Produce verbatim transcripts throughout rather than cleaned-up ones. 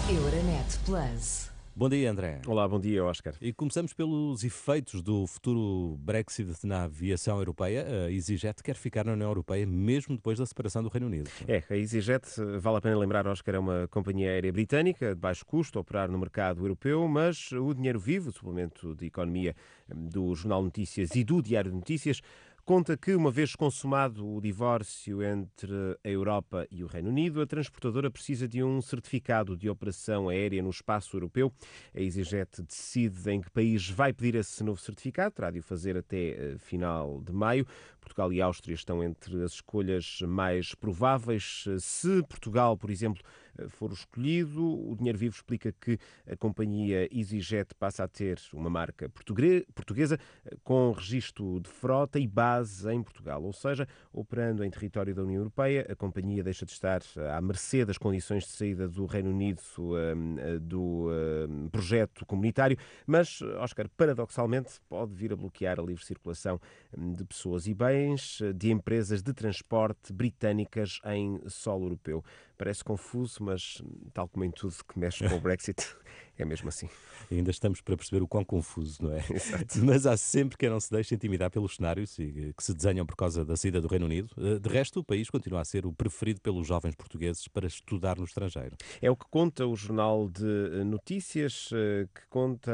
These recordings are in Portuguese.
Euronet Plus. Bom dia, André. Olá, bom dia, Oscar. E começamos pelos efeitos do futuro Brexit na aviação europeia. A EasyJet quer ficar na União Europeia mesmo depois da separação do Reino Unido. É, a EasyJet, vale a pena lembrar, Oscar, é uma companhia aérea britânica de baixo custo, a operar no mercado europeu, mas o Dinheiro Vivo, o suplemento de economia do Jornal Notícias e do Diário de Notícias, conta que, uma vez consumado o divórcio entre a Europa e o Reino Unido, a transportadora precisa de um certificado de operação aérea no espaço europeu. A EasyJet decide em que país vai pedir esse novo certificado, terá de o fazer até uh, final de maio. Portugal e Áustria estão entre as escolhas mais prováveis. Se Portugal, por exemplo, for escolhido, o Dinheiro Vivo explica que a companhia EasyJet passa a ter uma marca portuguesa com registro de frota e base em Portugal, ou seja, operando em território da União Europeia, a companhia deixa de estar à mercê das condições de saída do Reino Unido um, do um, projeto comunitário, mas, Oscar, paradoxalmente, pode vir a bloquear a livre circulação de pessoas e bens de empresas de transporte britânicas em solo europeu. Parece confuso, mas tal como em tudo que mexe com o Brexit, é mesmo assim. Ainda estamos para perceber o quão confuso, não é? Exato. Mas há sempre quem não se deixe intimidar pelos cenários que se desenham por causa da saída do Reino Unido. De resto, o país continua a ser o preferido pelos jovens portugueses para estudar no estrangeiro. É o que conta o Jornal de Notícias, que conta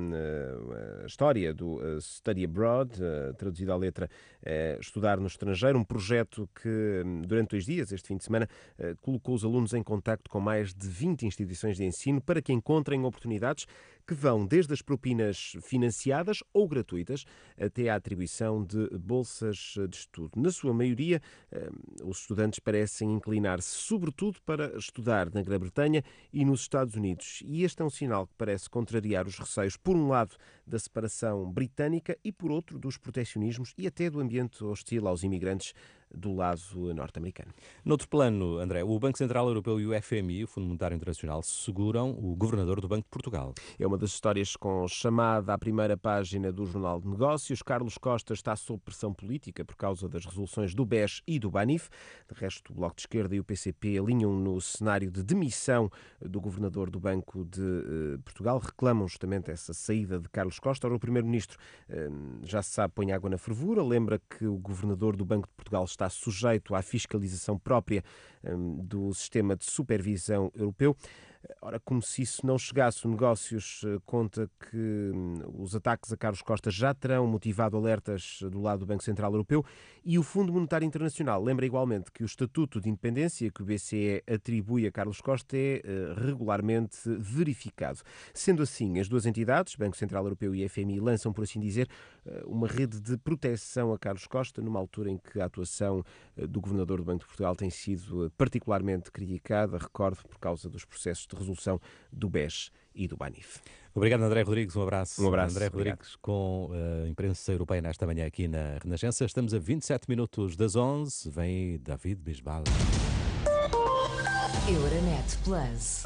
a história do Study Abroad, traduzido à letra Estudar no Estrangeiro, um projeto que durante dois dias, este fim de semana, colocou os alunos em contacto com mais de vinte instituições de ensino para que encontrem oportunidades que vão desde as propinas financiadas ou gratuitas até à atribuição de bolsas de estudo. Na sua maioria, os estudantes parecem inclinar-se sobretudo para estudar na Grã-Bretanha e nos Estados Unidos. E este é um sinal que parece contrariar os receios, por um lado, da separação britânica e, por outro, dos protecionismos e até do ambiente hostil aos imigrantes do lado norte-americano. Noutro plano, André, o Banco Central Europeu e o F M I, o Fundo Monetário Internacional, seguram o governador do Banco de Portugal. É uma das histórias com chamada à primeira página do Jornal de Negócios. Carlos Costa está sob pressão política por causa das resoluções do B E S e do BANIF. De resto, o Bloco de Esquerda e o P C P alinham no cenário de demissão do governador do Banco de uh, Portugal. Reclamam justamente essa saída de Carlos Costa. Ora, o primeiro-ministro uh, já se sabe, põe água na fervura. Lembra que o governador do Banco de Portugal está sujeito à fiscalização própria um, do sistema de supervisão europeu. Ora, como se isso não chegasse, o Negócios conta que hum, os ataques a Carlos Costa já terão motivado alertas do lado do Banco Central Europeu e o Fundo Monetário Internacional lembra igualmente que o Estatuto de Independência que o B C E atribui a Carlos Costa é uh, regularmente verificado. Sendo assim, as duas entidades, Banco Central Europeu e F M I, lançam, por assim dizer, uh, uma rede de proteção a Carlos Costa, numa altura em que a atuação uh, do Governador do Banco de Portugal tem sido uh, particularmente criticada, recordo, por causa dos processos de resolução do B E S e do BANIF. Obrigado, André Rodrigues. Um abraço. Um abraço. André Obrigado. Rodrigues com a imprensa europeia nesta manhã aqui na Renascença. Estamos a vinte e sete minutos das onze. Vem David Bisbal. Euronet Plus.